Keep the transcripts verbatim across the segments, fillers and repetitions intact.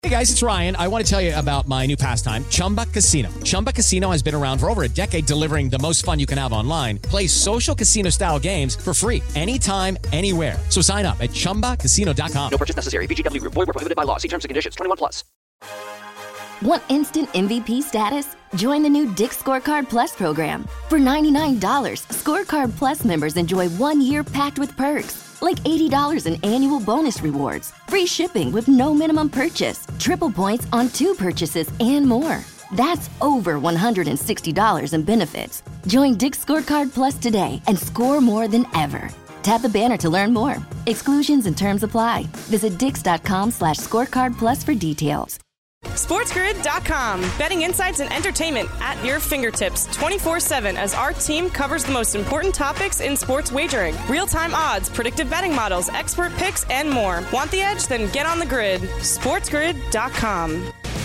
Hey guys, it's Ryan. I want to tell you about my new pastime, Chumba Casino. Chumba Casino has been around for over a decade, delivering the most fun you can have online. Play social casino style games for free anytime, anywhere. So sign up at chumba casino dot com. No purchase necessary. V G W Group. Void where prohibited by law. See terms and conditions. twenty-one plus. Want instant M V P status? Join the new Dick's Scorecard Plus program. For ninety-nine dollars, Scorecard Plus members enjoy one year packed with perks, like eighty dollars in annual bonus rewards, free shipping with no minimum purchase, triple points on two purchases, and more. That's over one hundred sixty dollars in benefits. Join Dick's Scorecard Plus today and score more than ever. Tap the banner to learn more. Exclusions and terms apply. Visit dix.com slash scorecard plus for details. SportsGrid dot com. Betting insights and entertainment at your fingertips twenty-four seven as our team covers the most important topics in sports wagering. Real-time odds, predictive betting models, expert picks, and more. Want the edge? Then get on the grid. SportsGrid dot com.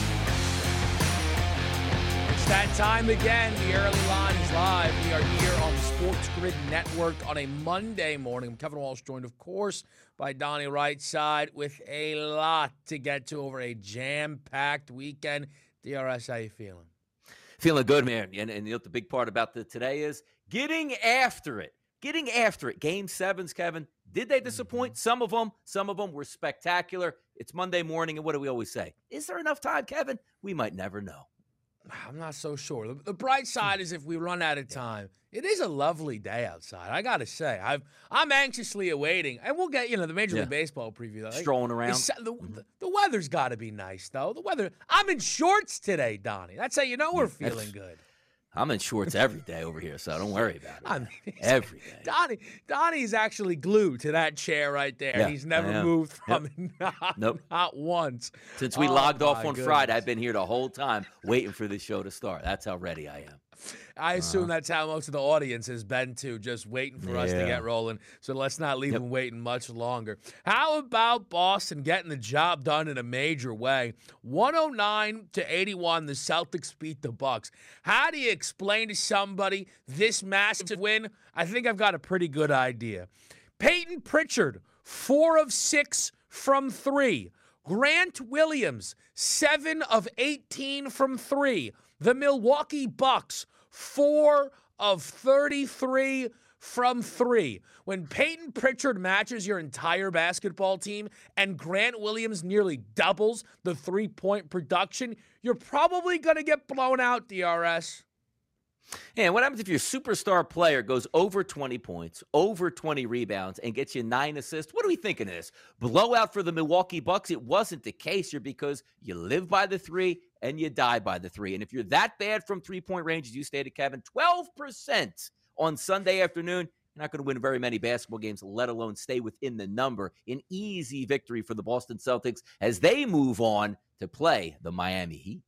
It's that time again. The early line is live. We are here on the Sports Grid Network on a Monday morning. I'm Kevin Walsh, joined, of course, by Donnie Rightside with a lot to get to over a jam-packed weekend. D R S, how you feeling? Feeling good, man. And, and you know what the big part about the today is? Getting after it. Getting after it. Game sevens, Kevin. Did they disappoint? Mm-hmm. Some of them. Some of them were spectacular. It's Monday morning, and what do we always say? Is there enough time, Kevin? We might never know. I'm not so sure. The, the bright side is if we run out of time, it is a lovely day outside. I got to say, I've, I'm anxiously awaiting, and we'll get, you know, the Major yeah. League Baseball preview. Like, Strolling around. The, the, mm-hmm. the, the weather's got to be nice, though. The weather. I'm in shorts today, Donnie. That's how you know we're feeling good. I'm in shorts every day over here, so don't worry about it. I mean, every day. Donnie, Donnie's actually glued to that chair right there. Yeah, He's never moved from yep. it, not, nope. not once. Since we oh, logged off on goodness. Friday, I've been here the whole time waiting for this show to start. That's how ready I am. I assume uh-huh. that's how most of the audience has been, too, just waiting for yeah. us to get rolling. So let's not leave yep. them waiting much longer. How about Boston getting the job done in a major way? one oh nine to eighty-one, the Celtics beat the Bucks. How do you explain to somebody this massive win? I think I've got a pretty good idea. Peyton Pritchard, four of six from three. Grant Williams, seven of eighteen from three. The Milwaukee Bucks, four of thirty-three from three. When Peyton Pritchard matches your entire basketball team and Grant Williams nearly doubles the three-point production, you're probably going to get blown out, D R S. And what happens if your superstar player goes over twenty points, over twenty rebounds, and gets you nine assists? What are we thinking of this? Blowout for the Milwaukee Bucks? It wasn't the case here because you live by the three and you die by the three. And if you're that bad from three-point range, as you stated, Kevin, twelve percent on Sunday afternoon, you're not going to win very many basketball games, let alone stay within the number. An easy victory for the Boston Celtics as they move on to play the Miami Heat.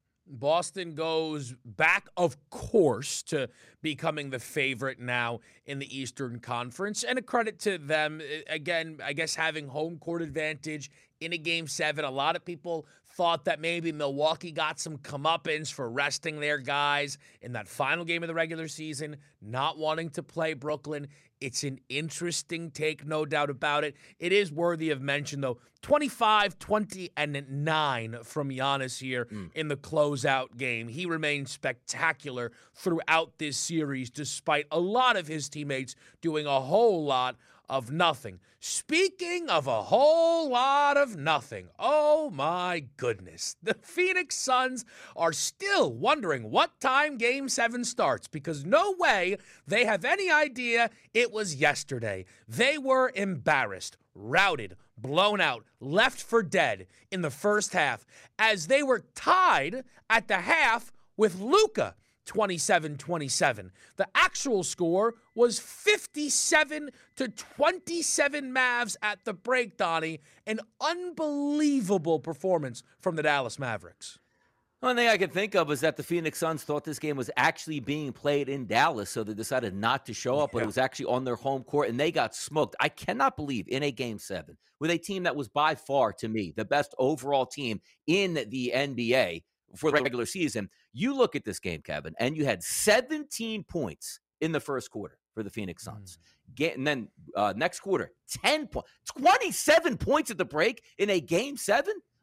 Boston goes back, of course, to becoming the favorite now in the Eastern Conference. And a credit to them, again, I guess having home court advantage in a game seven. A lot of people thought that maybe Milwaukee got some comeuppance for resting their guys in that final game of the regular season, not wanting to play Brooklyn. It's an interesting take, no doubt about it. It is worthy of mention, though. twenty-five, twenty, and nine from Giannis here mm. in the closeout game. He remained spectacular throughout this series, despite a lot of his teammates doing a whole lot of nothing. Speaking of a whole lot of nothing, oh my goodness. The Phoenix Suns are still wondering what time Game seven starts because no way they have any idea it was yesterday. They were embarrassed, routed, blown out, left for dead in the first half as they were tied at the half with Luka. twenty-seven twenty-seven. The actual score was fifty-seven to twenty-seven Mavs at the break, Donnie. An unbelievable performance from the Dallas Mavericks. One thing I can think of is that the Phoenix Suns thought this game was actually being played in Dallas, so they decided not to show up, but yeah. it was actually on their home court, and they got smoked. I cannot believe in a Game seven, with a team that was by far, to me, the best overall team in the N B A for the regular season, you look at this game, Kevin, and you had seventeen points in the first quarter for the Phoenix Suns. Mm. Get, and then uh, next quarter, ten points, twenty-seven points at the break in a Game seven?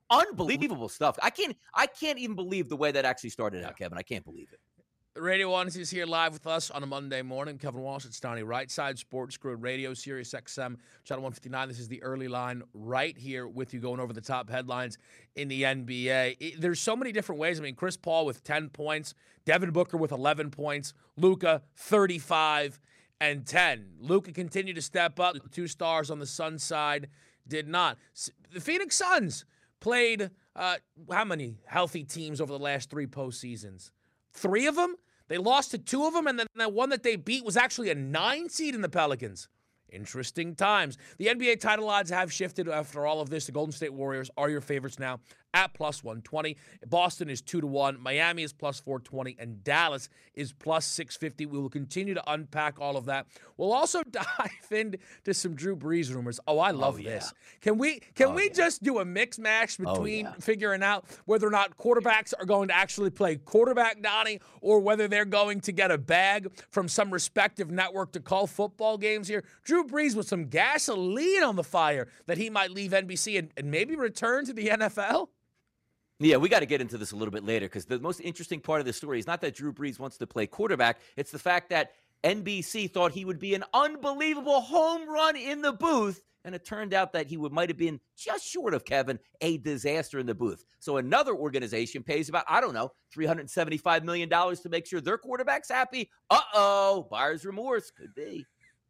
Unbelievable stuff. I can't I can't even believe the way that actually started out, Kevin. I can't believe it. Radio Odyssey is here live with us on a Monday morning. Kevin Walsh, it's Donnie Right Side, Sports Grid Radio, Sirius X M, Channel one fifty-nine. This is the early line right here with you, going over the top headlines in the N B A. It, there's so many different ways. I mean, Chris Paul with ten points, Devin Booker with eleven points, Luka thirty-five and ten. Luka continued to step up. The two stars on the Suns side did not. The Phoenix Suns played uh, how many healthy teams over the last three postseasons? Three of them? They lost to two of them, and then the one that they beat was actually a nine seed in the Pelicans. Interesting times. The N B A title odds have shifted after all of this. The Golden State Warriors are your favorites now at plus one twenty. Boston is two to one. Miami is plus four twenty. And Dallas is plus six fifty. We will continue to unpack all of that. We'll also dive into some Drew Brees rumors. Oh, I love oh, yeah. this. Can we can oh, we yeah. just do a mix match between oh, yeah. figuring out whether or not quarterbacks are going to actually play quarterback, Donnie, or whether they're going to get a bag from some respective network to call football games here? Drew Brees with some gasoline on the fire that he might leave N B C and, and maybe return to the N F L? Yeah, we got to get into this a little bit later, because the most interesting part of the story is not that Drew Brees wants to play quarterback. It's the fact that N B C thought he would be an unbelievable home run in the booth, and it turned out that he would might have been just short of, Kevin, a disaster in the booth. So another organization pays about, I don't know, three hundred seventy-five million dollars to make sure their quarterback's happy. Uh-oh, buyer's remorse. Could be.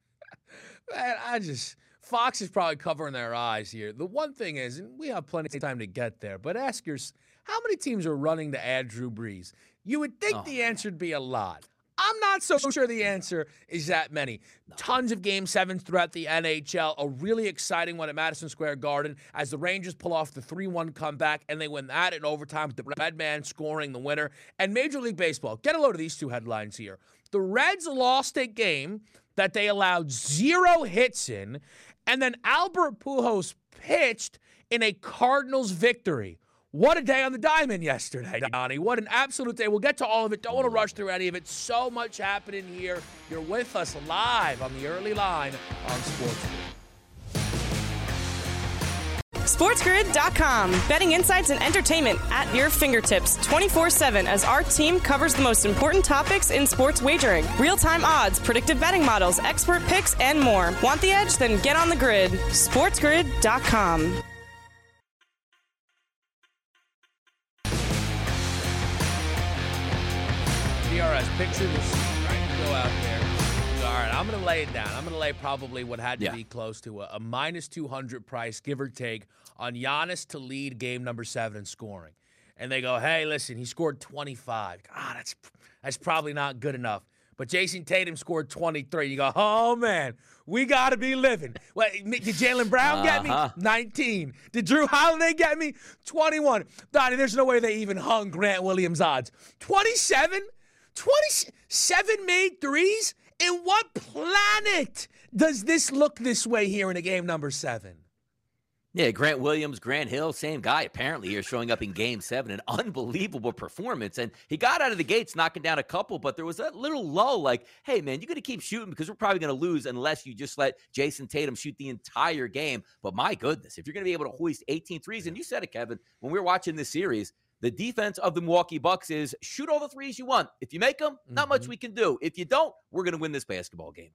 Man, I just... Fox is probably covering their eyes here. The one thing is, and we have plenty of time to get there, but ask yourself, how many teams are running to add Drew Brees? You would think oh. the answer would be a lot. I'm not so sure the answer is that many. No. Tons of Game sevens throughout the N H L. A really exciting one at Madison Square Garden as the Rangers pull off the three one comeback, and they win that in overtime with the Red Man scoring the winner. And Major League Baseball, get a load of these two headlines here. The Reds lost a game that they allowed zero hits in, and then Albert Pujols pitched in a Cardinals victory. What a day on the diamond yesterday, Donnie. What an absolute day. We'll get to all of it. Don't want to rush through any of it. So much happening here. You're with us live on the early line on Sports Grid. SportsGrid dot com. Betting insights and entertainment at your fingertips twenty-four seven as our team covers the most important topics in sports wagering. Real-time odds, predictive betting models, expert picks, and more. Want the edge? Then get on the grid. SportsGrid dot com. D R S, picture this. Right, go out there. All right, I'm going to lay it down. I'm going to lay probably what had to yeah. be close to a, a minus two hundred price, give or take, on Giannis to lead game number seven in scoring. And they go, hey, listen, he scored twenty-five. God, that's that's probably not good enough. But Jason Tatum scored twenty-three. You go, oh, man, we got to be living. What, did Jaylen Brown uh-huh. get me? nineteen. Did Drew Holiday get me? twenty-one. Donnie, there's no way they even hung Grant Williams' odds. twenty-seven? twenty-seven made threes? In what planet does this look this way here in a game number seven? Yeah, Grant Williams, Grant Hill, same guy apparently here showing up in game seven. An unbelievable performance. And he got out of the gates knocking down a couple, but there was that little lull like, hey, man, you got to keep shooting because we're probably going to lose unless you just let Jason Tatum shoot the entire game. But my goodness, if you're going to be able to hoist eighteen threes, and you said it, Kevin, when we were watching this series, the defense of the Milwaukee Bucks is shoot all the threes you want. If you make them, not mm-hmm. much we can do. If you don't, we're going to win this basketball game.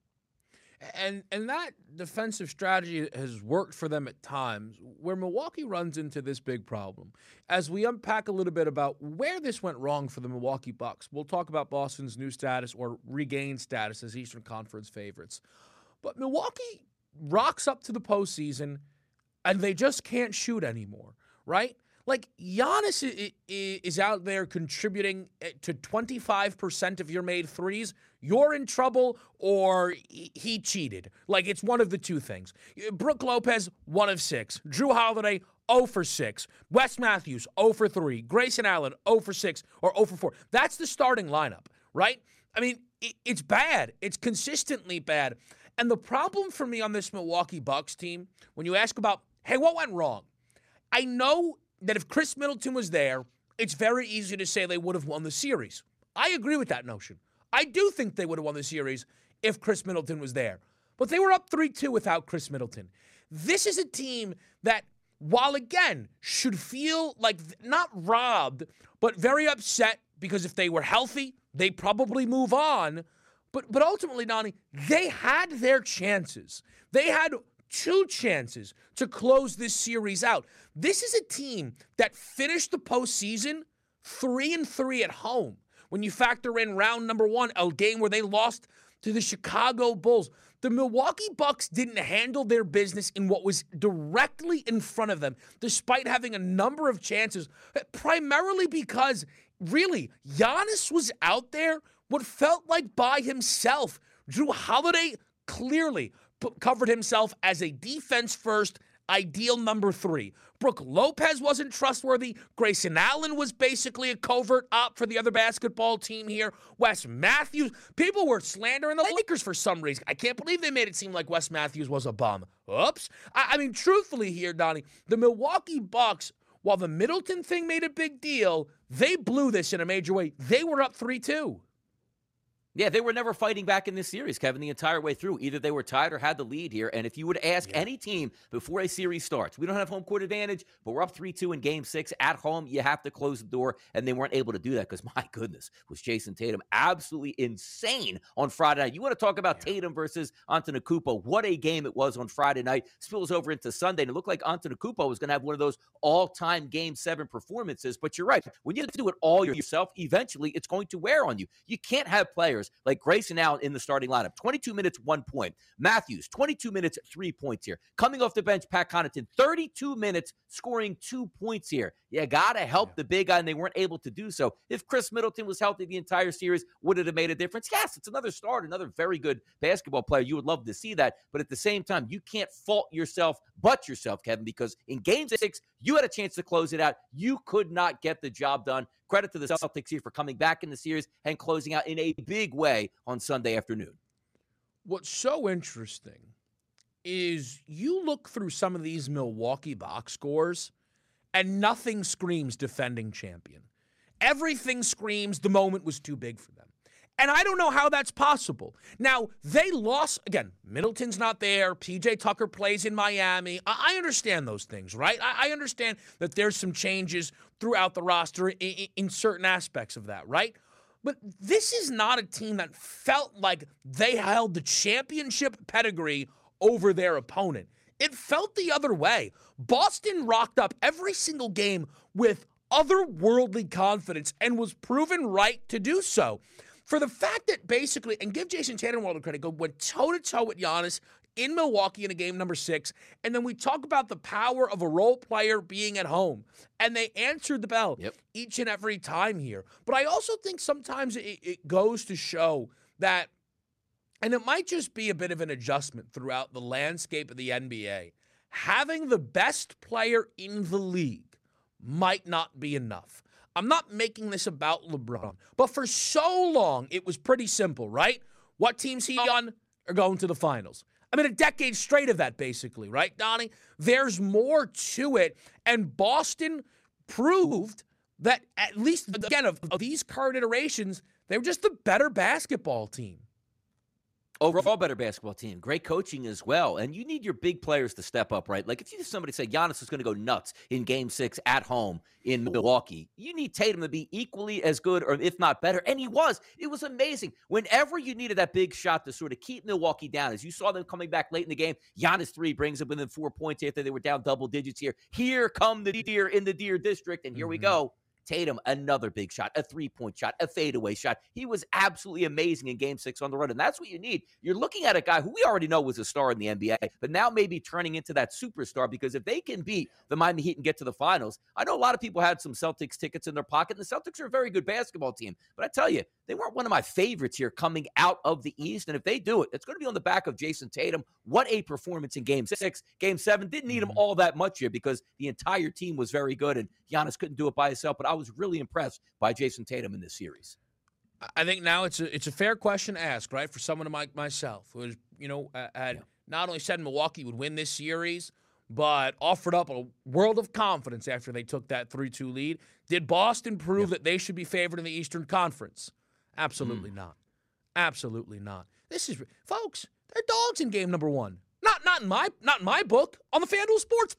And and that defensive strategy has worked for them at times, where Milwaukee runs into this big problem. As we unpack a little bit about where this went wrong for the Milwaukee Bucks, we'll talk about Boston's new status or regained status as Eastern Conference favorites. But Milwaukee rocks up to the postseason, and they just can't shoot anymore, right? Like, Giannis is out there contributing to twenty-five percent of your made threes. You're in trouble, or he cheated. Like, it's one of the two things. Brook Lopez, one of six. Drew Holiday, zero for six. Wes Matthews, zero for three. Grayson Allen, zero for six or zero for four. That's the starting lineup, right? I mean, it's bad. It's consistently bad. And the problem for me on this Milwaukee Bucks team, when you ask about, hey, what went wrong? I know that if Chris Middleton was there, it's very easy to say they would have won the series. I agree with that notion. I do think they would have won the series if Chris Middleton was there. But they were up three two without Chris Middleton. This is a team that while again should feel like not robbed, but very upset because if they were healthy, they probably move on. But but ultimately, Donnie, they had their chances. They had two chances to close this series out. This is a team that finished the postseason three and three at home. When you factor in round number one, a game where they lost to the Chicago Bulls. The Milwaukee Bucks didn't handle their business in what was directly in front of them, despite having a number of chances, primarily because, really, Giannis was out there what felt like by himself. Jrue Holiday clearly p- covered himself as a defense-first, ideal number three. Brook Lopez wasn't trustworthy. Grayson Allen was basically a covert op for the other basketball team here. Wes Matthews. People were slandering the Lakers for some reason. I can't believe they made it seem like Wes Matthews was a bum. Oops. I, I mean, truthfully here, Donnie, the Milwaukee Bucks, while the Middleton thing made a big deal, they blew this in a major way. They were up three two. Yeah, they were never fighting back in this series, Kevin, the entire way through. Either they were tied or had the lead here. And if you would ask yeah. any team before a series starts, we don't have home court advantage, but we're up three two in game six at home. You have to close the door. And they weren't able to do that because, my goodness, was Jason Tatum absolutely insane on Friday night. You want to talk about yeah. Tatum versus Antetokounmpo. What a game it was on Friday night. Spills over into Sunday. And it looked like Antetokounmpo was going to have one of those all-time game seven performances. But you're right. When you have to do it all yourself, eventually it's going to wear on you. You can't have players like Grayson Allen in the starting lineup. twenty-two minutes, one point. Matthews, twenty-two minutes, three points here. Coming off the bench, Pat Connaughton, thirty-two minutes, scoring two points here. You got to help yeah. the big guy, and they weren't able to do so. If Chris Middleton was healthy the entire series, would it have made a difference? Yes, it's another start, another very good basketball player. You would love to see that. But at the same time, you can't fault yourself but yourself, Kevin, because in game six, you had a chance to close it out. You could not get the job done. Credit to the Celtics here for coming back in the series and closing out in a big way on Sunday afternoon. What's so interesting is you look through some of these Milwaukee box scores, and nothing screams defending champion. Everything screams the moment was too big for them. And I don't know how that's possible. Now, they lost, again, Middleton's not there. P J Tucker plays in Miami. I, I understand those things, right? I, I understand that there's some changes throughout the roster in, in, in certain aspects of that, right? But this is not a team that felt like they held the championship pedigree over their opponent. It felt the other way. Boston rocked up every single game with otherworldly confidence and was proven right to do so. For the fact that basically, and give Jason Tatum all the credit, go went toe-to-toe with Giannis in Milwaukee in a game number six, and then we talk about the power of a role player being at home, and they answered the bell yep. each and every time here. But I also think sometimes it, it goes to show that, and it might just be a bit of an adjustment throughout the landscape of the N B A, having the best player in the league might not be enough. I'm not making this about LeBron, but for so long, it was pretty simple, right? What teams he on are going to the finals. I mean, a decade straight of that, basically, right, Donnie? There's more to it, and Boston proved that, at least, again, of, of these current iterations, they were just the better basketball team. Overall better basketball team. Great coaching as well. And you need your big players to step up, right? Like if you just somebody say Giannis is going to go nuts in game six at home in Milwaukee, you need Tatum to be equally as good or if not better. And he was. It was amazing. Whenever you needed that big shot to sort of keep Milwaukee down, as you saw them coming back late in the game, Giannis three brings them within four points after they were down double digits here. Here come the deer in the deer district. And here mm-hmm. we go. Tatum, another big shot, a three-point shot, a fadeaway shot. He was absolutely amazing in game six on the run, and that's what you need. You're looking at a guy who we already know was a star in the N B A, but now maybe turning into that superstar because if they can beat the Miami Heat and get to the finals, I know a lot of people had some Celtics tickets in their pocket, and the Celtics are a very good basketball team, but I tell you, they weren't one of my favorites here coming out of the East, and if they do it, it's going to be on the back of Jason Tatum. What a performance in game six. Game seven didn't need him all that much here because the entire team was very good, and Giannis couldn't do it by himself, but I was really impressed by Jason Tatum in this series. I think now it's a it's a fair question to ask, right, for someone like myself who was, you know, had yeah. not only said Milwaukee would win this series, but offered up a world of confidence after they took that three two lead. Did Boston prove yeah. that they should be favored in the Eastern Conference? Absolutely mm. not. Absolutely not. This is, folks, they're dogs in game number one. Not not in my not in my book, on the FanDuel Sportsbook.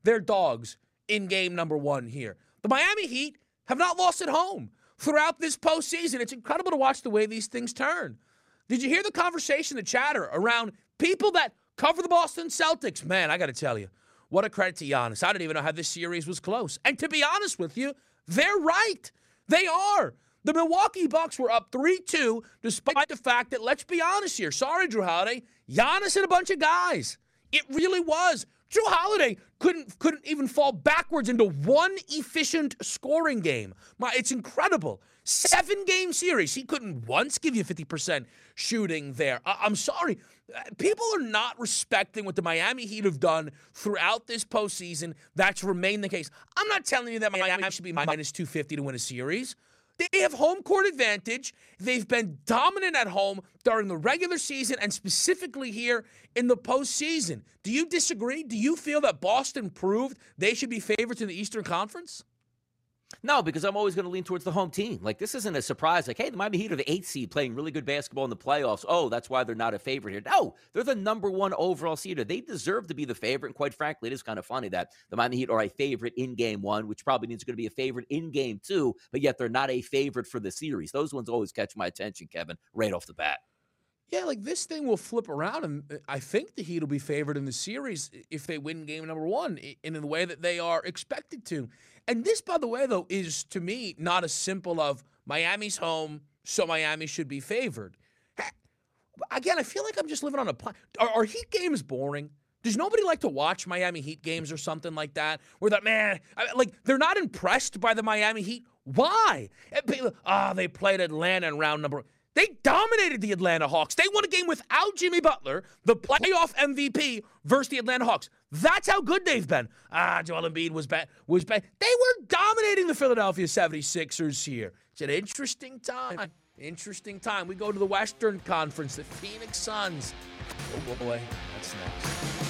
they're dogs in game number one here. The Miami Heat have not lost at home throughout this postseason. It's incredible to watch the way these things turn. Did you hear the conversation, the chatter around people that cover the Boston Celtics? Man, I got to tell you, what a credit to Giannis. I didn't even know how this series was close. And to be honest with you, they're right. They are. The Milwaukee Bucks were up three two, despite the fact that, let's be honest here, sorry, Drew Holiday, Giannis and a bunch of guys. It really was. Drew Holiday couldn't couldn't even fall backwards into one efficient scoring game. My, it's incredible. Seven-game series. He couldn't once give you fifty percent shooting there. I, I'm sorry. People are not respecting what the Miami Heat have done throughout this postseason. That's remained the case. I'm not telling you that Miami should be minus two fifty to win a series. They have home court advantage. They've been dominant at home during the regular season and specifically here in the postseason. Do you disagree? Do you feel that Boston proved they should be favorites in the Eastern Conference? No, because I'm always going to lean towards the home team. Like, this isn't a surprise. Like, hey, the Miami Heat are the eighth seed playing really good basketball in the playoffs. Oh, that's why they're not a favorite here. No, they're the number one overall seeder. They deserve to be the favorite. And quite frankly, it is kind of funny that the Miami Heat are a favorite in game one, which probably means they're going to be a favorite in game two, but yet they're not a favorite for the series. Those ones always catch my attention, Kevin, right off the bat. Yeah, like this thing will flip around, and I think the Heat will be favored in the series if they win game number one in the way that they are expected to. And this, by the way, though, is to me not as simple of Miami's home, so Miami should be favored. Again, I feel like I'm just living on a planet. Are, are Heat games boring? Does nobody like to watch Miami Heat games or something like that? Where that, man, I, like they're not impressed by the Miami Heat? Why? Ah, oh, they played Atlanta in round number. They dominated the Atlanta Hawks. They won a game without Jimmy Butler, the playoff M V P, versus the Atlanta Hawks. That's how good they've been. Ah, Joel Embiid was bad. Was bad. They were dominating the Philadelphia seventy-sixers here. It's an interesting time. Interesting time. We go to the Western Conference, the Phoenix Suns. Oh, boy. That's next.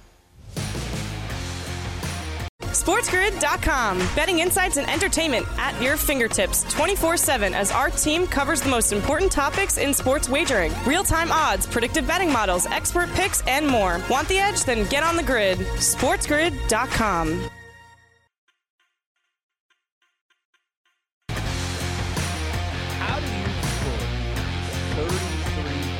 SportsGrid dot com. Betting insights and entertainment at your fingertips twenty-four seven as our team covers the most important topics in sports wagering. Real-time odds, predictive betting models, expert picks, and more. Want the edge? Then get on the grid. SportsGrid dot com. How do you put thirty-three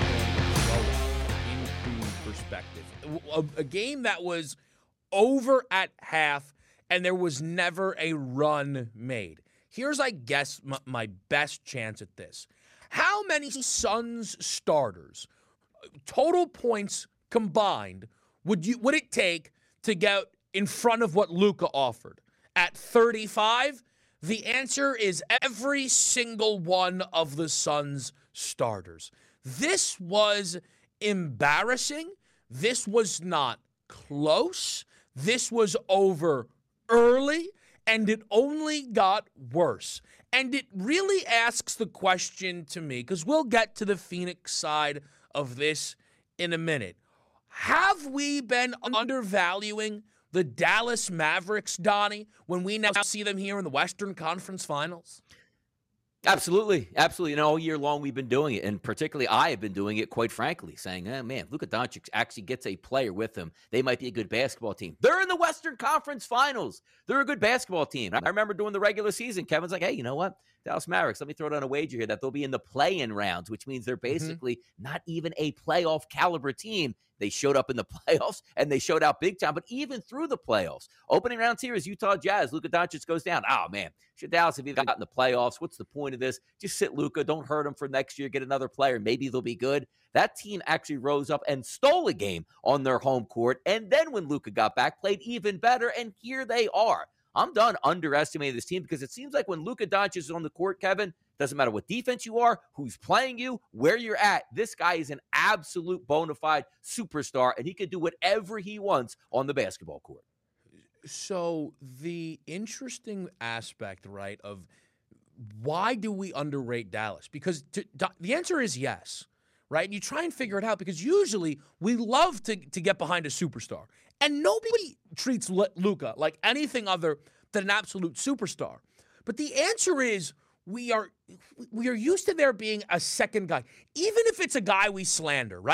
into perspective? A, a game that was over at half, and there was never a run made. Here's, I guess, my, my best chance at this. How many Suns starters, total points combined, would you would it take to get in front of what Luka offered? At thirty-five, the answer is every single one of the Suns starters. This was embarrassing. This was not close. This was over early, and it only got worse. And it really asks the question to me, because we'll get to the Phoenix side of this in a minute. Have we been undervaluing the Dallas Mavericks, Donnie, when we now see them here in the Western Conference Finals? Absolutely. Absolutely. And all year long, we've been doing it. And particularly, I have been doing it, quite frankly, saying, oh, man, Luka Doncic actually gets a player with him. They might be a good basketball team. They're in the Western Conference Finals. They're a good basketball team. I remember during the regular season, Kevin's like, hey, you know what? Dallas Mavericks, let me throw down a wager here that they'll be in the play-in rounds, which means they're basically mm-hmm. not even a playoff caliber team. They showed up in the playoffs, and they showed out big time. But even through the playoffs, opening round series, Utah Jazz, Luka Doncic goes down. Oh, man, should Dallas have even gotten the playoffs? What's the point of this? Just sit Luka. Don't hurt him for next year. Get another player. Maybe they'll be good. That team actually rose up and stole a game on their home court. And then when Luka got back, played even better. And here they are. I'm done underestimating this team because it seems like when Luka Doncic is on the court, Kevin, doesn't matter what defense you are, who's playing you, where you're at. This guy is an absolute bona fide superstar, and he can do whatever he wants on the basketball court. So the interesting aspect, right, of why do we underrate Dallas? Because to, to, the answer is yes, right? And you try and figure it out because usually we love to, to get behind a superstar. And nobody treats Luka like anything other than an absolute superstar. But the answer is we are we are used to there being a second guy. Even if it's a guy we slander, right?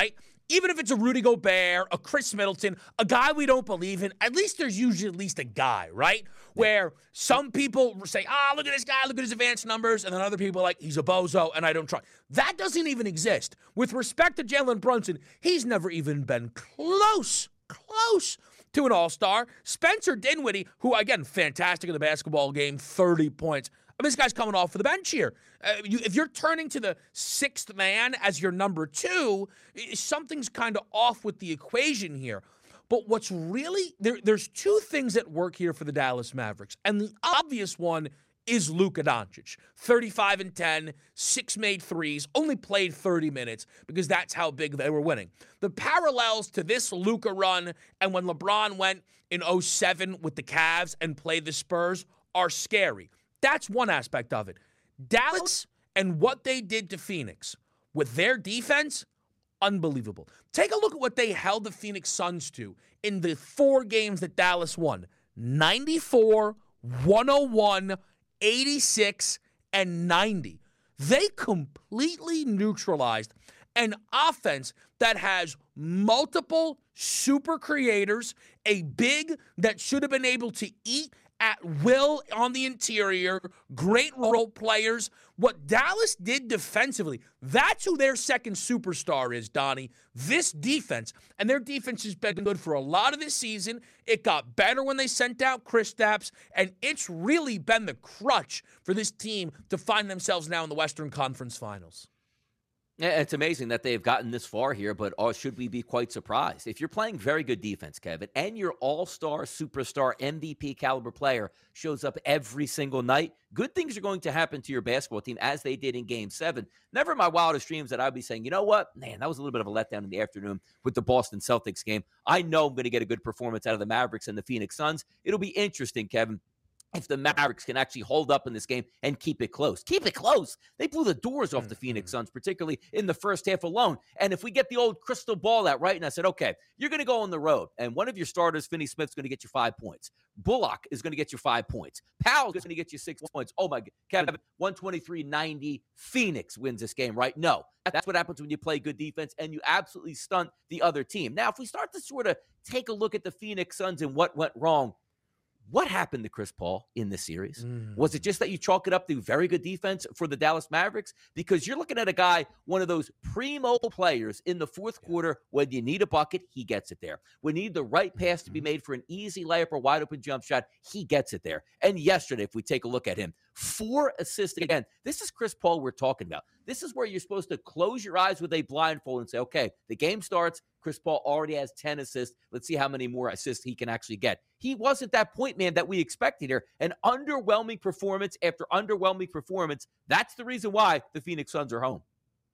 even if it's a Rudy Gobert, a Chris Middleton, a guy we don't believe in, at least there's usually at least a guy, right? Where some people say, ah, look at this guy, look at his advanced numbers, and then other people are like, he's a bozo, and I don't trust. That doesn't even exist. With respect to Jalen Brunson, he's never even been close, close to an all-star. Spencer Dinwiddie, who, again, fantastic in the basketball game, thirty points. I mean, this guy's coming off for the bench here. Uh, you, if you're turning to the sixth man as your number two, something's kind of off with the equation here. But what's really, there, there's two things at work here for the Dallas Mavericks. And the obvious one is Luka Doncic. thirty-five and ten, six made threes, only played thirty minutes because that's how big they were winning. The parallels to this Luka run and when LeBron went in oh seven with the Cavs and played the Spurs are scary. That's one aspect of it. Dallas and what they did to Phoenix with their defense, unbelievable. Take a look at what they held the Phoenix Suns to in the four games that Dallas won. ninety-four, one oh one, eighty-six, and ninety. They completely neutralized an offense that has multiple super creators, a big that should have been able to eat at will on the interior, great role players. What Dallas did defensively, that's who their second superstar is, Donnie. This defense, and their defense has been good for a lot of this season. It got better when they sent out Kristaps, and it's really been the crutch for this team to find themselves now in the Western Conference Finals. Yeah, it's amazing that they've gotten this far here, but oh, should we be quite surprised? If you're playing very good defense, Kevin, and your all-star, superstar, M V P caliber player shows up every single night, good things are going to happen to your basketball team as they did in Game seven. Never in my wildest dreams that I'd be saying, you know what? Man, that was a little bit of a letdown in the afternoon with the Boston Celtics game. I know I'm going to get a good performance out of the Mavericks and the Phoenix Suns. It'll be interesting, Kevin, if the Mavericks can actually hold up in this game and keep it close. Keep it close. They blew the doors off the Phoenix Suns, particularly in the first half alone. And if we get the old crystal ball out, right, and I said, okay, you're going to go on the road, and one of your starters, Finney Smith's going to get you five points. Bullock is going to get you five points. Powell's going to get you six points. Oh, my God. Kevin, one twenty-three ninety. Phoenix wins this game, right? No. That's what happens when you play good defense and you absolutely stunt the other team. Now, if we start to sort of take a look at the Phoenix Suns and what went wrong, what happened to Chris Paul in this series? Mm. Was it just that you chalk it up to very good defense for the Dallas Mavericks? Because you're looking at a guy, one of those primo players in the fourth quarter, when you need a bucket, he gets it there. When you need the right pass to be made for an easy layup or wide open jump shot, he gets it there. And yesterday, if we take a look at him, four assists. Again, this is Chris Paul we're talking about. This is where you're supposed to close your eyes with a blindfold and say, okay, the game starts. Chris Paul already has ten assists. Let's see how many more assists he can actually get. He wasn't that point man that we expected here. An underwhelming performance after underwhelming performance. That's the reason why the Phoenix Suns are home.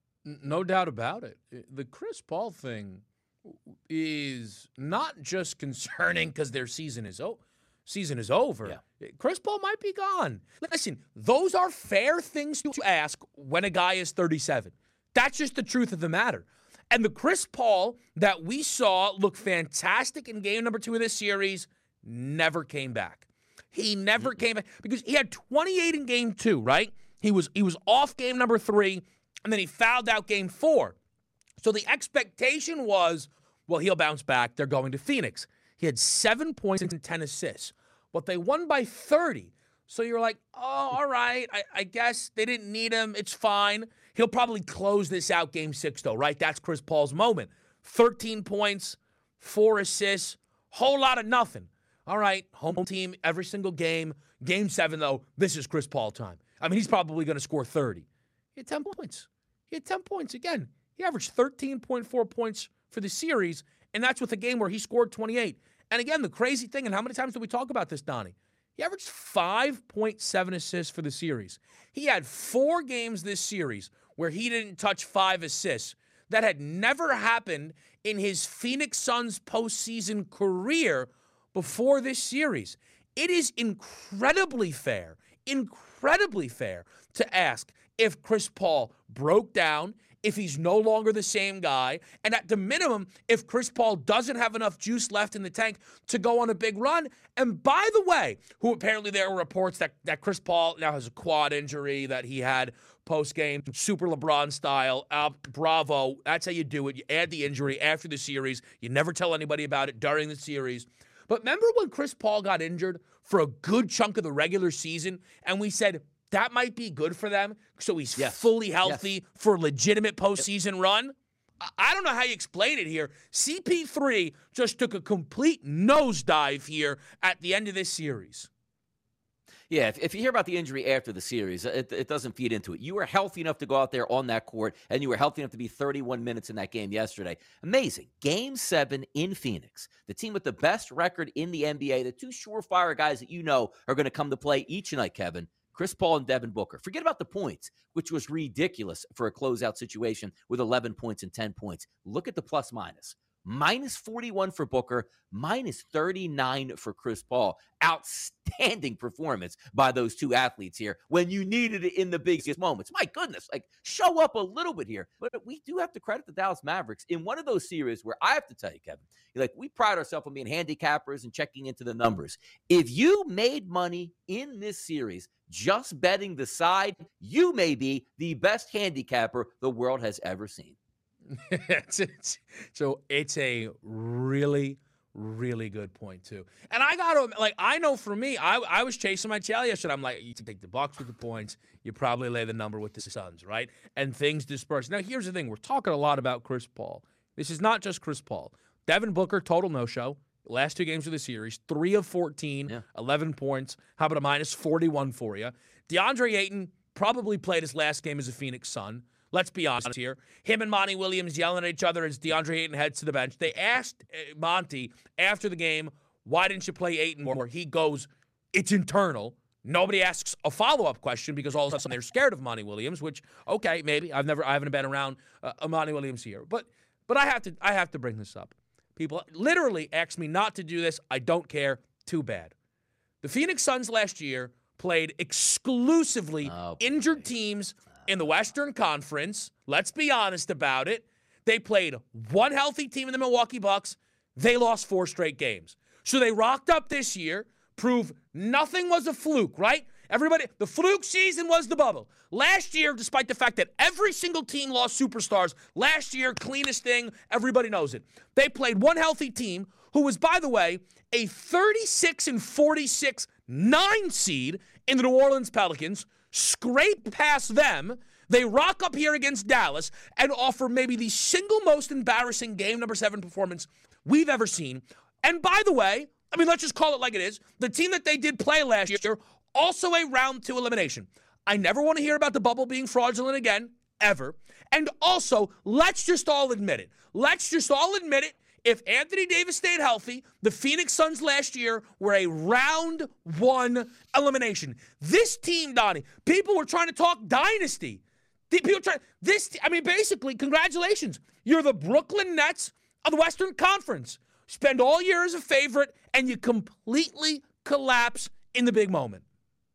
No doubt about it. The Chris Paul thing is not just concerning because their season is over. Season is over. Yeah. Chris Paul might be gone. Listen, those are fair things to ask when a guy is thirty-seven. That's just the truth of the matter. And the Chris Paul that we saw look fantastic in game number two of this series never came back. He never mm-hmm. came back because he had twenty-eight in game two, right? He was he was off game number three, and then he fouled out game four. So the expectation was, well, he'll bounce back. They're going to Phoenix. He had seven points and ten assists, but they won by thirty. So you're like, oh, all right, I, I guess they didn't need him. It's fine. He'll probably close this out game six, though, right? That's Chris Paul's moment. thirteen points, four assists, whole lot of nothing. All right, home team every single game. Game seven, though, this is Chris Paul time. I mean, he's probably going to score thirty. He had ten points. He had ten points. Again, he averaged thirteen point four points for the series, and that's with a game where he scored twenty-eight. And again, the crazy thing, and how many times did we talk about this, Donnie? He averaged five point seven assists for the series. He had four games this series where he didn't touch five assists. That had never happened in his Phoenix Suns postseason career before this series. It is incredibly fair, incredibly fair to ask if Chris Paul broke down, if he's no longer the same guy. And at the minimum, if Chris Paul doesn't have enough juice left in the tank to go on a big run. And by the way, who apparently there were reports that, that Chris Paul now has a quad injury that he had post-game, super LeBron style. Uh, bravo. That's how you do it. You add the injury after the series. You never tell anybody about it during the series. But remember when Chris Paul got injured for a good chunk of the regular season, and we said that might be good for them so he's yes. fully healthy yes. for a legitimate postseason yep. run? I don't know how you explain it here. C P three just took a complete nosedive here at the end of this series. Yeah, if, if you hear about the injury after the series, it, it doesn't feed into it. You were healthy enough to go out there on that court, and you were healthy enough to be thirty-one minutes in that game yesterday. Amazing. Game seven in Phoenix. The team with the best record in the N B A, the two surefire guys that you know are going to come to play each night, Kevin, Chris Paul and Devin Booker. Forget about the points, which was ridiculous for a closeout situation with eleven points and ten points. Look at the plus minus. Minus forty-one for Booker, minus thirty-nine for Chris Paul. Outstanding performance by those two athletes here when you needed it in the biggest moments. My goodness, like show up a little bit here. But we do have to credit the Dallas Mavericks in one of those series where I have to tell you, Kevin, like we pride ourselves on being handicappers and checking into the numbers. If you made money in this series just betting the side, you may be the best handicapper the world has ever seen. it's, it's, so it's a really, really good point, too. And I got to, like, I know for me, I, I was chasing my tail yesterday. I'm like, you take the Bucks with the points, you probably lay the number with the Suns, right? And things disperse. Now, here's the thing. We're talking a lot about Chris Paul. This is not just Chris Paul. Devin Booker, total no-show. Last two games of the series, three of fourteen, yeah. eleven points. How about a minus forty-one for you? DeAndre Ayton probably played his last game as a Phoenix Sun. Let's be honest here. Him and Monty Williams yelling at each other as DeAndre Ayton heads to the bench. They asked Monty after the game, why didn't you play Ayton more? He goes, it's internal. Nobody asks a follow-up question because all of a sudden they're scared of Monty Williams, which, okay, maybe. I've never, I haven't been around uh, a Monty Williams here. But but I have to I have to bring this up. People literally ask me not to do this. I don't care. Too bad. The Phoenix Suns last year played exclusively oh, injured teams in the Western Conference. Let's be honest about it. They played one healthy team in the Milwaukee Bucks. They lost four straight games. So they rocked up this year, proved nothing was a fluke, right? Everybody, the fluke season was the bubble. Last year, despite the fact that every single team lost superstars, last year, cleanest thing, everybody knows it. They played one healthy team who was, by the way, a thirty-six and forty-six nine seed in the New Orleans Pelicans, scrape past them. They rock up here against Dallas and offer maybe the single most embarrassing game number seven performance we've ever seen. And by the way, I mean, let's just call it like it is. The team that they did play last year, also a round two elimination. I never want to hear about the bubble being fraudulent again, ever. And also, let's just all admit it. Let's just all admit it. If Anthony Davis stayed healthy, the Phoenix Suns last year were a round one elimination. This team, Donnie, people were trying to talk dynasty. People trying this. I mean, basically, congratulations. You're the Brooklyn Nets of the Western Conference. Spend all year as a favorite, and you completely collapse in the big moment.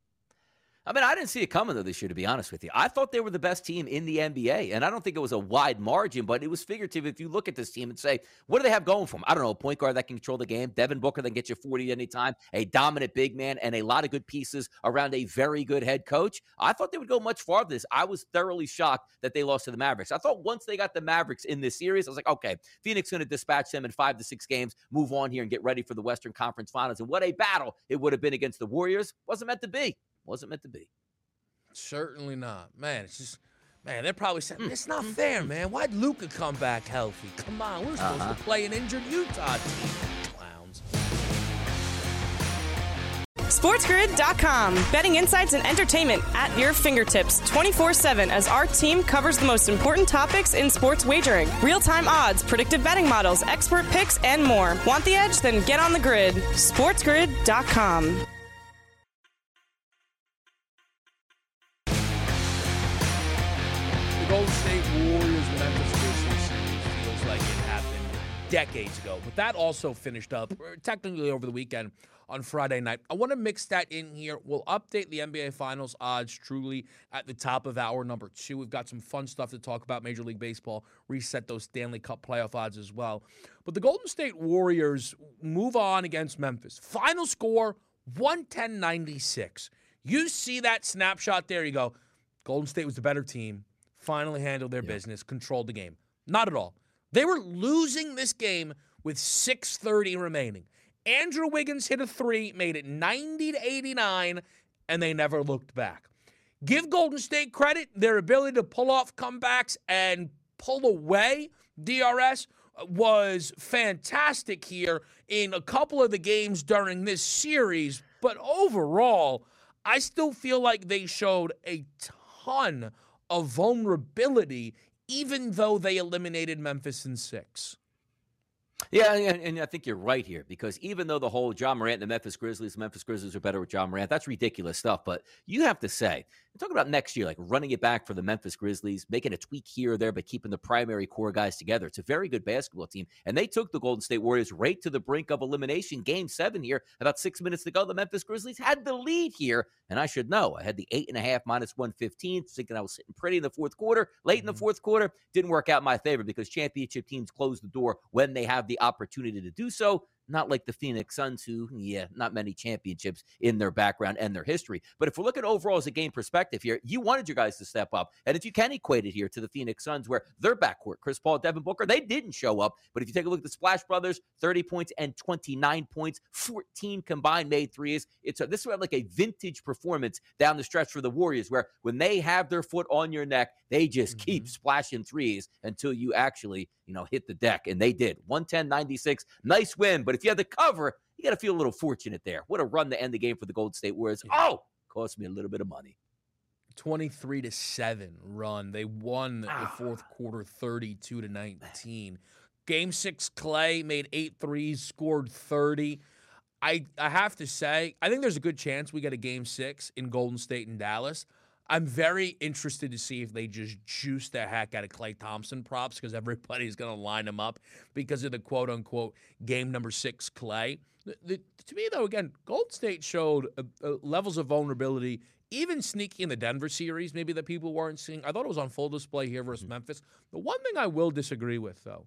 I mean, I didn't see it coming, though, this year, to be honest with you. I thought they were the best team in the N B A, and I don't think it was a wide margin, but it was figurative if you look at this team and say, what do they have going for them? I don't know, a point guard that can control the game, Devin Booker that can get you forty anytime, a dominant big man, and a lot of good pieces around a very good head coach. I thought they would go much farther this. I was thoroughly shocked that they lost to the Mavericks. I thought once they got the Mavericks in this series, I was like, okay, Phoenix going to dispatch them in five to six games, move on here and get ready for the Western Conference Finals. And what a battle it would have been against the Warriors. Wasn't meant to be. Wasn't meant to be. Certainly not. Man, it's just, man, they're probably saying, it's not fair, man. Why'd Luka come back healthy? Come on, we're supposed uh-huh. to play an injured Utah team. Clowns. SportsGrid dot com. Betting insights and entertainment at your fingertips twenty-four seven as our team covers the most important topics in sports wagering. Real-time odds, predictive betting models, expert picks, and more. Want the edge? Then get on the grid. SportsGrid dot com. Golden State Warriors Memphis Grizzlies series feels like it happened decades ago, but that also finished up technically over the weekend on Friday night. I want to mix that in here. We'll update the N B A Finals odds truly at the top of hour number two. We've got some fun stuff to talk about. Major League Baseball, reset those Stanley Cup playoff odds as well. But the Golden State Warriors move on against Memphis. Final score, one ten ninety-six. You see that snapshot there, you go, Golden State was the better team, finally handled their yeah. business, controlled the game. Not at all. They were losing this game with six thirty remaining. Andrew Wiggins hit a three, made it ninety to eighty-nine, and they never looked back. Give Golden State credit, their ability to pull off comebacks and pull away D R S was fantastic here in a couple of the games during this series, but overall, I still feel like they showed a ton of vulnerability, even though they eliminated Memphis in six. Yeah, and, and I think you're right here, because even though the whole Ja Morant and the Memphis Grizzlies, the Memphis Grizzlies are better with Ja Morant, that's ridiculous stuff. But you have to say, talk about next year, like running it back for the Memphis Grizzlies, making a tweak here or there, but keeping the primary core guys together. It's a very good basketball team. And they took the Golden State Warriors right to the brink of elimination. Game seven here, about six minutes to go. The Memphis Grizzlies had the lead here. And I should know, I had the eight and a half minus one fifteen, thinking I was sitting pretty in the fourth quarter. Late in the fourth quarter, didn't work out in my favor because championship teams close the door when they have the opportunity to do so. Not like the Phoenix Suns, who, yeah, not many championships in their background and their history. But if we're looking overall as a game perspective here, you wanted your guys to step up. And if you can equate it here to the Phoenix Suns, where their backcourt, Chris Paul, Devin Booker, they didn't show up. But if you take a look at the Splash Brothers, thirty points and twenty-nine points, fourteen combined made threes. It's a, this is like a vintage performance down the stretch for the Warriors, where when they have their foot on your neck, they just mm-hmm. keep splashing threes until you actually, you know, hit the deck. And they did. one ten ninety-six, nice win. But if you had the cover, you got to feel a little fortunate there. What a run to end the game for the Golden State Warriors. Oh, cost me a little bit of money. twenty-three to seven run. They won the ah. fourth quarter thirty-two to nineteen. Game six, Clay made eight threes, scored thirty. I, I have to say, I think there's a good chance we get a game six in Golden State and Dallas. I'm very interested to see if they just juice the heck out of Klay Thompson props, because everybody's going to line him up because of the quote-unquote game number six Klay. The, the, to me, though, again, Golden State showed uh, uh, levels of vulnerability, even sneaky in the Denver series, maybe that people weren't seeing. I thought it was on full display here versus mm-hmm. Memphis. The one thing I will disagree with, though,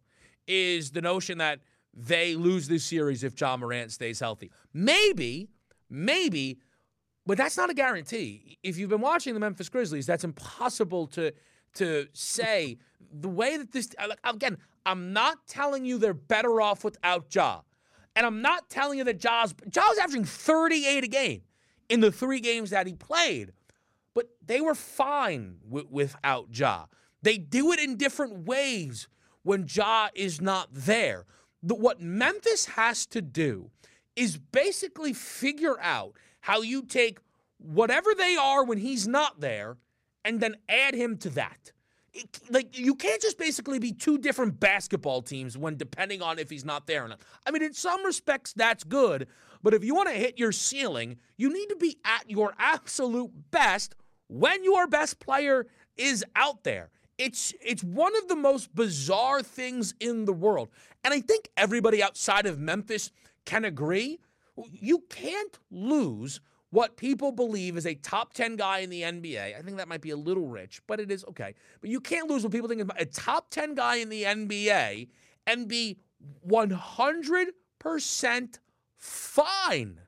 is the notion that they lose this series if Ja Morant stays healthy. Maybe, maybe, but that's not a guarantee. If you've been watching the Memphis Grizzlies, that's impossible to to say. The way that this, again, I'm not telling you they're better off without Ja. And I'm not telling you that Ja's, Ja's averaging thirty-eight a game in the three games that he played. But they were fine w- without Ja. They do it in different ways when Ja is not there. The, what Memphis has to do is basically figure out how you take whatever they are when he's not there and then add him to that. It, like, you can't just basically be two different basketball teams when depending on if he's not there or not. I mean, in some respects, that's good. But if you want to hit your ceiling, you need to be at your absolute best when your best player is out there. It's it's one of the most bizarre things in the world. And I think everybody outside of Memphis can agree. You can't lose what people believe is a top ten guy in the N B A. I think that might be a little rich, but it is okay. But you can't lose what people think is a top ten guy in the N B A and be one hundred percent fine.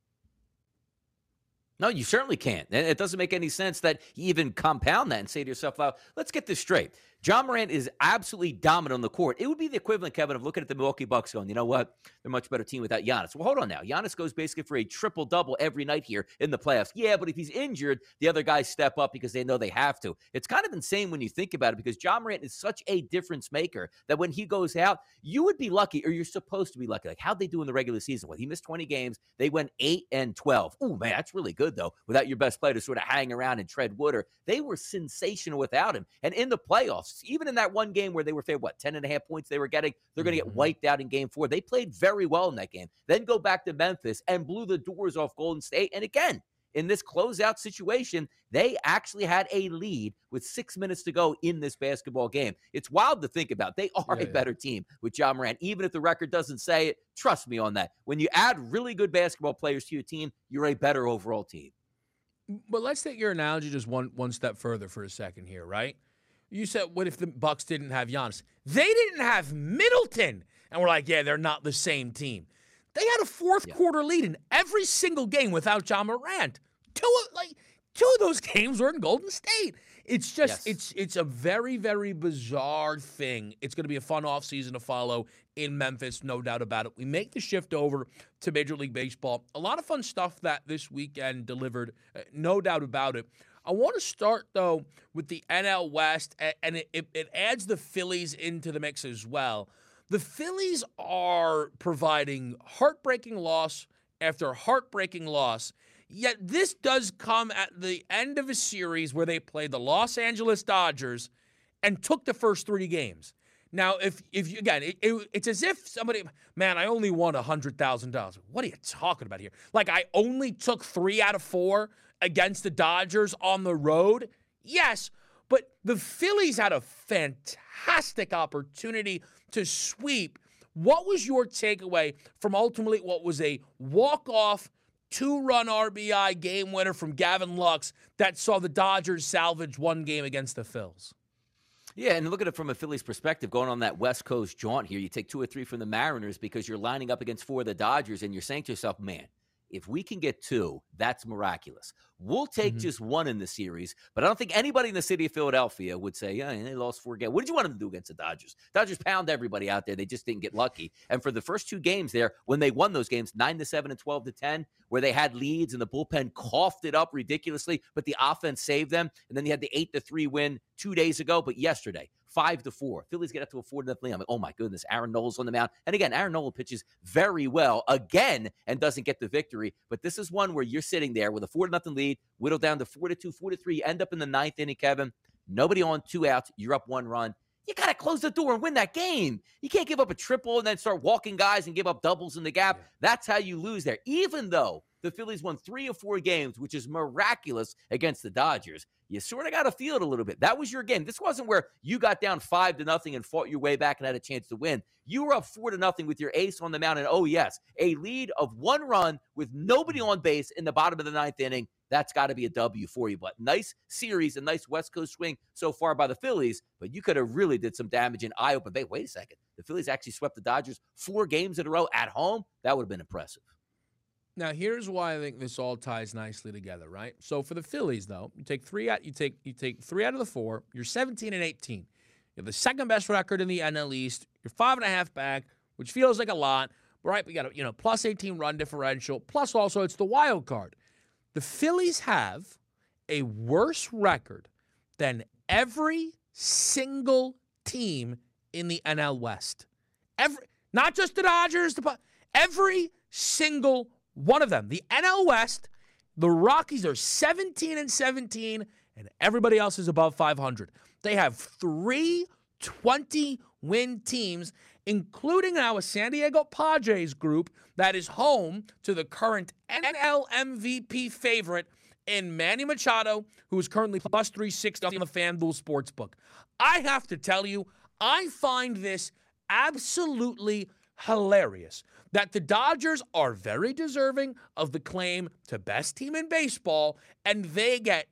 No, you certainly can't. And it doesn't make any sense that you even compound that and say to yourself, well, let's get this straight. Ja Morant is absolutely dominant on the court. It would be the equivalent, Kevin, of looking at the Milwaukee Bucks going, you know what? They're a much better team without Giannis. Well, hold on now. Giannis goes basically for a triple-double every night here in the playoffs. Yeah, but if he's injured, the other guys step up because they know they have to. It's kind of insane when you think about it, because Ja Morant is such a difference maker that when he goes out, you would be lucky, or you're supposed to be lucky. Like, how'd they do in the regular season? Well, he missed twenty games. They went eight and twelve. Ooh, man, that's really good, though, without your best player to sort of hang around and tread water. They were sensational without him. And in the playoffs, even in that one game where they were favored, what, ten and a half points they were getting, they're going to get wiped out in game four. They played very well in that game. Then go back to Memphis and blew the doors off Golden State. And again, in this closeout situation, they actually had a lead with six minutes to go in this basketball game. It's wild to think about. They are yeah, a better yeah. team with Ja Morant. Even if the record doesn't say it, trust me on that. When you add really good basketball players to your team, you're a better overall team. But let's take your analogy just one one step further for a second here, right? You said, what if the Bucks didn't have Giannis? They didn't have Middleton. And we're like, yeah, they're not the same team. They had a fourth yeah. quarter lead in every single game without Ja Morant. Two of, like two of those games were in Golden State. It's just, yes. it's it's a very, very bizarre thing. It's going to be a fun offseason to follow in Memphis, no doubt about it. We make the shift over to Major League Baseball. A lot of fun stuff that this weekend delivered, uh, no doubt about it. I want to start, though, with the N L West, and it, it, it adds the Phillies into the mix as well. The Phillies are providing heartbreaking loss after heartbreaking loss, yet this does come at the end of a series where they played the Los Angeles Dodgers and took the first three games. Now, if if you, again, it, it, it's as if somebody, man, I only won one hundred thousand dollars. What are you talking about here? Like, I only took three out of four against the Dodgers on the road? Yes, but the Phillies had a fantastic opportunity to sweep. What was your takeaway from ultimately what was a walk-off two-run R B I game winner from Gavin Lux that saw the Dodgers salvage one game against the Phils? Yeah, and look at it from a Phillies perspective, going on that West Coast jaunt here. You take two or three from the Mariners because you're lining up against four of the Dodgers, and you're saying to yourself, man, if we can get two, that's miraculous. We'll take mm-hmm. just one in the series, but I don't think anybody in the city of Philadelphia would say, yeah, they lost four games. What did you want them to do against the Dodgers? Dodgers pound everybody out there. They just didn't get lucky. And for the first two games there, when they won those games, nine to seven and twelve to ten, where they had leads and the bullpen coughed it up ridiculously, but the offense saved them. And then you had the eight to three win two days ago, but yesterday, five to four. Phillies get up to a four to nothing lead. I'm like, oh my goodness, Aaron Nola on the mound. And again, Aaron Nola pitches very well again and doesn't get the victory. But this is one where you're sitting there with a four to nothing lead, whittled down to four to two, four to three, end up in the ninth inning, Kevin. Nobody on, two outs. You're up one run. You got to close the door and win that game. You can't give up a triple and then start walking guys and give up doubles in the gap. That's how you lose there. Even though the Phillies won three or four games, which is miraculous against the Dodgers, you sort of got to feel it a little bit. That was your game. This wasn't where you got down five to nothing and fought your way back and had a chance to win. You were up four to nothing with your ace on the mound. And oh, yes, a lead of one run with nobody on base in the bottom of the ninth inning. That's got to be a W for you. But nice series, a nice West Coast swing so far by the Phillies. But you could have really did some damage in eye-open. Wait, wait a second. The Phillies actually swept the Dodgers four games in a row at home. That would have been impressive. Now, here's why I think this all ties nicely together, right? So for the Phillies, though, you take three out, you take you take three out of the four. You're seventeen and eighteen. You have the second best record in the N L East. You're five and a half back, which feels like a lot. But right, we got a you know plus eighteen run differential. Plus, also it's the wild card. The Phillies have a worse record than every single team in the N L West. Every, not just the Dodgers, the every single one of them. The N L West, the Rockies are seventeen and seventeen, and everybody else is above five hundred. They have three twenty-win teams, including now a San Diego Padres group that is home to the current N L M V P favorite in Manny Machado, who is currently plus three sixty on the FanDuel Sportsbook. I have to tell you, I find this absolutely hilarious that the Dodgers are very deserving of the claim to best team in baseball, and they get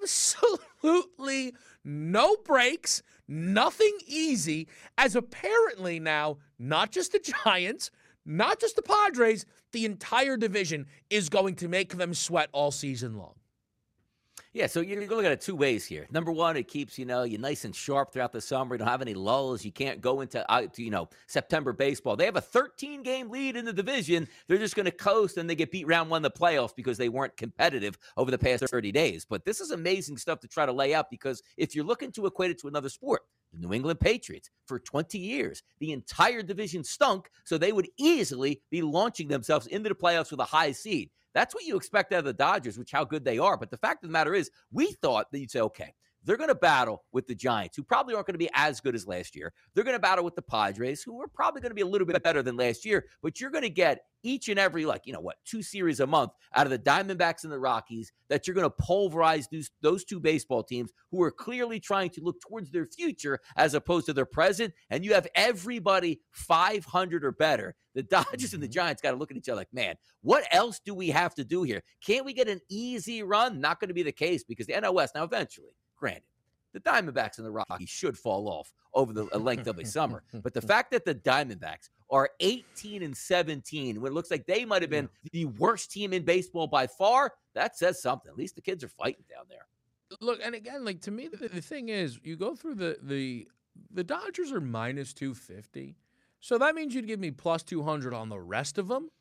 absolutely no breaks, nothing easy, as apparently now, not just the Giants, not just the Padres, the entire division is going to make them sweat all season long. Yeah, so you're going to look at it two ways here. Number one, it keeps, you know, you nice and sharp throughout the summer. You don't have any lulls. You can't go into, uh, to, you know, September baseball. They have a thirteen-game lead in the division. They're just going to coast, and they get beat round one in the playoffs because they weren't competitive over the past thirty days. But this is amazing stuff to try to lay out, because if you're looking to equate it to another sport, the New England Patriots, for twenty years, the entire division stunk, so they would easily be launching themselves into the playoffs with a high seed. That's what you expect out of the Dodgers, which how good they are. But the fact of the matter is, we thought that you'd say, okay, they're going to battle with the Giants, who probably aren't going to be as good as last year. They're going to battle with the Padres, who are probably going to be a little bit better than last year. But you're going to get each and every, like, you know what, two series a month out of the Diamondbacks and the Rockies that you're going to pulverize those, those two baseball teams who are clearly trying to look towards their future as opposed to their present. And you have everybody five hundred or better. The Dodgers and the Giants got to look at each other like, man, what else do we have to do here? Can't we get an easy run? Not going to be the case because the N L West, now eventually, granted, the Diamondbacks and the Rockies should fall off over the length of a summer. But the fact that the Diamondbacks are eighteen and seventeen, when it looks like they might have been the worst team in baseball by far, that says something. At least the kids are fighting down there. Look, and again, like to me, the, the thing is, you go through the the the Dodgers are minus two fifty. So that means you'd give me plus two hundred on the rest of them.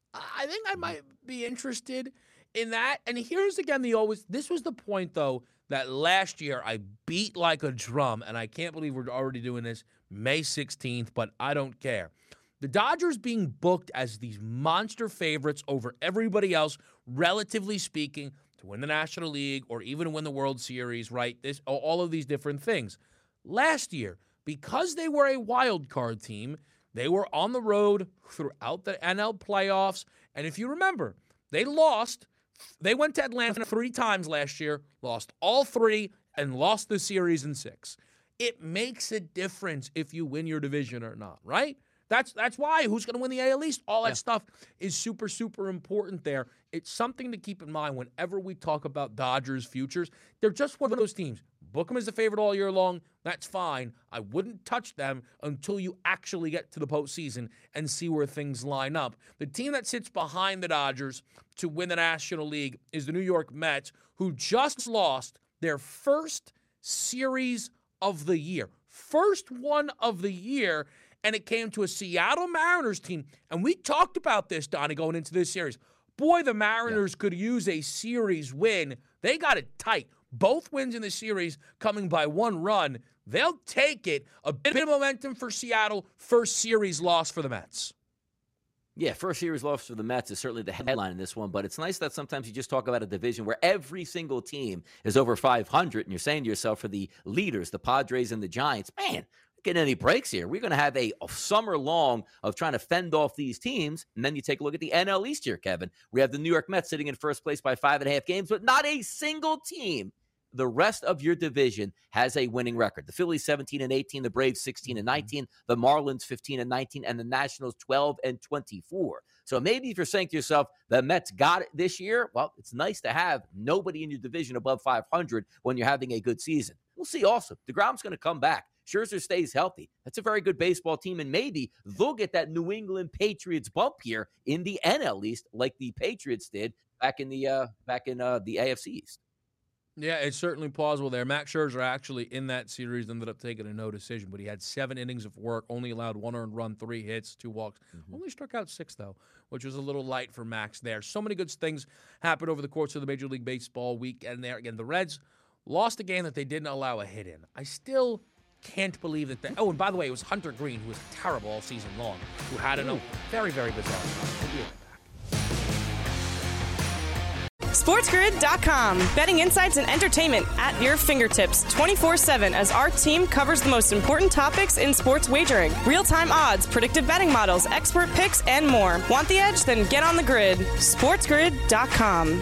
I think I might be interested in that. And here's again the always, this was the point, though, that last year I beat like a drum, and I can't believe we're already doing this May sixteenth, but I don't care. The Dodgers being booked as these monster favorites over everybody else, relatively speaking, to win the National League or even win the World Series, right? This, all of these different things. Last year, because they were a wild card team, they were on the road throughout the N L playoffs. And if you remember, they lost. They went to Atlanta three times last year, lost all three, and lost the series in six. It makes a difference if you win your division or not, right? That's that's why who's going to win the A L East? All that yeah. stuff is super, super important there. It's something to keep in mind whenever we talk about Dodgers' futures. They're just one of those teams. Book them as a favorite all year long. That's fine. I wouldn't touch them until you actually get to the postseason and see where things line up. The team that sits behind the Dodgers to win the National League is the New York Mets, who just lost their first series of the year. First one of the year, and it came to a Seattle Mariners team. And we talked about this, Donnie, going into this series. Boy, the Mariners yeah. could use a series win. They got it tight. Both wins in the series coming by one run. They'll take it. A bit of momentum for Seattle. First series loss for the Mets. Yeah, first series loss for the Mets is certainly the headline in this one, but it's nice that sometimes you just talk about a division where every single team is over five hundred, and you're saying to yourself, for the leaders, the Padres and the Giants, man, getting any breaks here. We're going to have a, a summer long of trying to fend off these teams. And then you take a look at the N L East here, Kevin. We have the New York Mets sitting in first place by five and a half games, but not a single team. The rest of your division has a winning record. The Phillies seventeen and eighteen, the Braves sixteen and nineteen, the Marlins fifteen and nineteen, and the Nationals twelve and twenty-four. So maybe if you're saying to yourself, the Mets got it this year, well, it's nice to have nobody in your division above five hundred when you're having a good season. We'll see also. DeGrom's going to come back. Scherzer stays healthy. That's a very good baseball team, and maybe they'll get that New England Patriots bump here in the N L East, like the Patriots did back in the uh, back in uh, the A F C East. Yeah, it's certainly plausible there. Max Scherzer actually in that series ended up taking a no decision, but he had seven innings of work, only allowed one earned run, three hits, two walks. Mm-hmm. Only struck out six, though, which was a little light for Max there. So many good things happened over the course of the Major League Baseball weekend there. Again, the Reds lost a game that they didn't allow a hit in. I still can't believe that. They, oh, and by the way, it was Hunter Green, who was terrible all season long, who had a very, very bizarre time. SportsGrid dot com. Betting insights and entertainment at your fingertips twenty-four seven as our team covers the most important topics in sports wagering. Real-time odds, predictive betting models, expert picks, and more. Want the edge? Then get on the grid. SportsGrid dot com.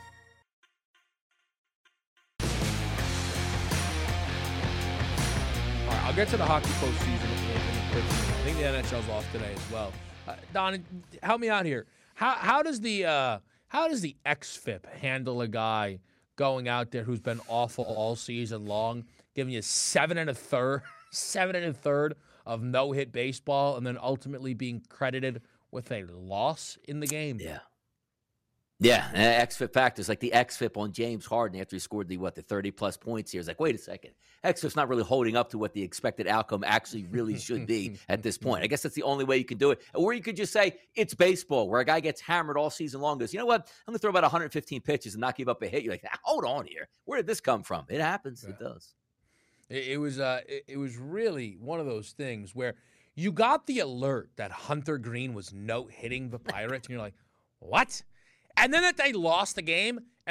All right, I'll get to the hockey postseason in a quick minute. I think the N H L's off today as well. Uh, Don, help me out here. How how does the uh, How does the X F I P handle a guy going out there who's been awful all season long, giving you seven and a third, seven and a third of no-hit baseball, and then ultimately being credited with a loss in the game? Yeah. Yeah, X F I P factors like the X F I P on James Harden after he scored the, what, the thirty-plus points here. It's like, wait a second. X F I P's not really holding up to what the expected outcome actually really should be at this point. I guess that's the only way you can do it. Or you could just say it's baseball, where a guy gets hammered all season long, goes, you know what, I'm going to throw about one hundred fifteen pitches and not give up a hit. You're like, hold on here. Where did this come from? It happens. Yeah. It does. It, it was uh, it, it was really one of those things where you got the alert that Hunter Green was no-hitting the Pirates, and you're like, what? And then that they lost the game, and I was like,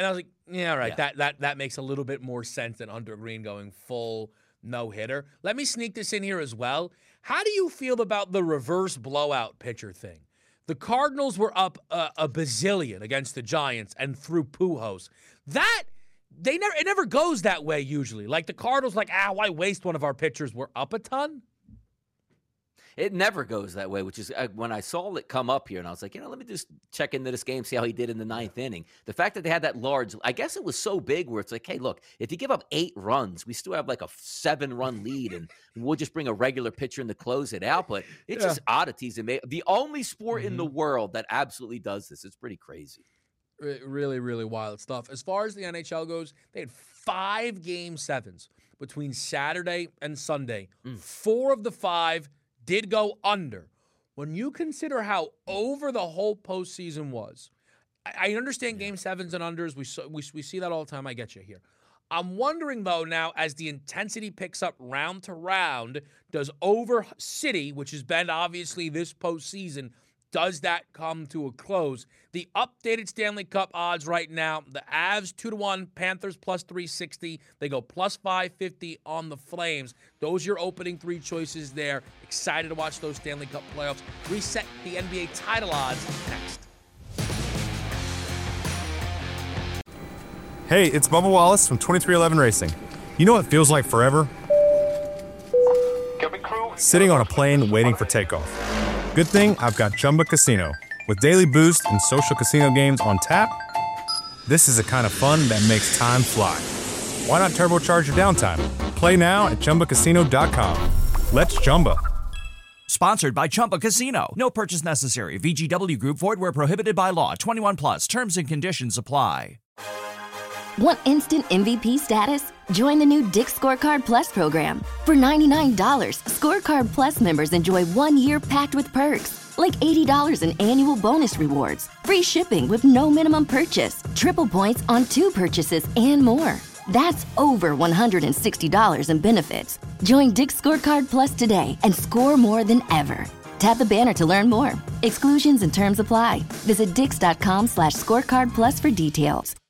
Yeah, right. Yeah. That that that makes a little bit more sense than Hunter Green going full no-hitter. Let me sneak this in here as well. How do you feel about the reverse blowout pitcher thing? The Cardinals were up a, a bazillion against the Giants and threw Pujols. That they never it never goes that way usually. Like the Cardinals, like, ah, why waste one of our pitchers? We're up a ton. It never goes that way, which is uh, when I saw it come up here, and I was like, you know, let me just check into this game, see how he did in the ninth inning. The fact that they had that large, I guess it was so big where it's like, hey, look, if you give up eight runs, we still have like a seven-run lead, and we'll just bring a regular pitcher in to close it out. But it's yeah. just oddities. And the only sport mm-hmm. in the world that absolutely does this. It's pretty crazy. Really, really wild stuff. As far as the N H L goes, they had five game sevens between Saturday and Sunday. Mm. Four of the five did go under. When you consider how over the whole postseason was, I, I understand game sevens and unders. We, so, we we see that all the time. I get you here. I'm wondering, though, now as the intensity picks up round to round, does over City, which has been obviously this postseason, does that come to a close? The updated Stanley Cup odds right now, the Avs two to one, Panthers plus three sixty. They go plus five fifty on the Flames. Those are your opening three choices there. Excited to watch those Stanley Cup playoffs. Reset the N B A title odds next. Hey, it's Bubba Wallace from twenty-three eleven Racing. You know what feels like forever? Sitting on a plane waiting for takeoff. Good thing I've got Chumba Casino. With daily boost and social casino games on tap, this is the kind of fun that makes time fly. Why not turbocharge your downtime? Play now at Chumba Casino dot com. Let's Chumba. Sponsored by Chumba Casino. No purchase necessary. V G W Group. Void where prohibited by law. twenty-one plus. Terms and conditions apply. Want instant M V P status? Join the new Dick's Scorecard Plus program. For ninety-nine dollars, Scorecard Plus members enjoy one year packed with perks, like eighty dollars in annual bonus rewards, free shipping with no minimum purchase, triple points on two purchases, and more. That's over one hundred sixty dollars in benefits. Join Dick's Scorecard Plus today and score more than ever. Tap the banner to learn more. Exclusions and terms apply. Visit dix dot com slash scorecard plus for details.